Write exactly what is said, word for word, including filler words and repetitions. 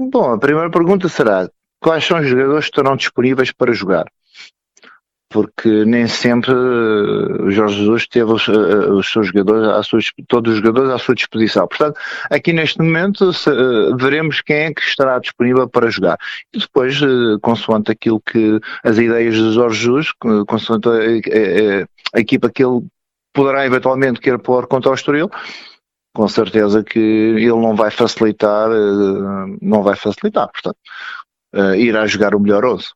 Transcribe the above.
Bom, a primeira pergunta será: quais são os jogadores que estarão disponíveis para jogar? Porque nem sempre uh, o Jorge Jesus teve os, uh, os seus jogadores, à sua, todos os jogadores à sua disposição. Portanto, aqui neste momento se, uh, veremos quem é que estará disponível para jogar. E depois, uh, consoante aquilo que as ideias de Jorge Jesus, uh, consoante a, a, a, a equipa que ele poderá eventualmente querer pôr contra o Estoril, com certeza que ele não vai facilitar, uh, não vai facilitar, portanto, uh, irá jogar o melhor onze.